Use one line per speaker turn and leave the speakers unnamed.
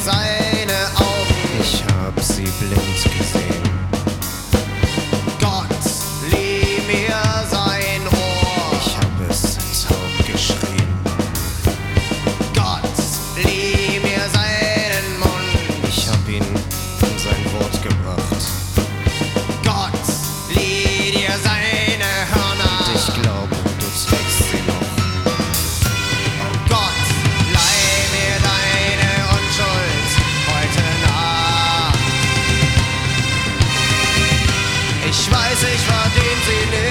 seine Augen.
Ich hab sie blind gesehen.
Gott, lieh mir sein Ohr.
Ich hab es taub geschrien.
Gott, lieh mir seinen Mund.
Ich hab ihn in sein Wort gebracht.
Gott, lieh dir seine Hörner.
Und ich glaube, du trägst sie noch.
Gott, leih mir deine Unschuld heute Nacht. Ich weiß, ich verdien sie nicht.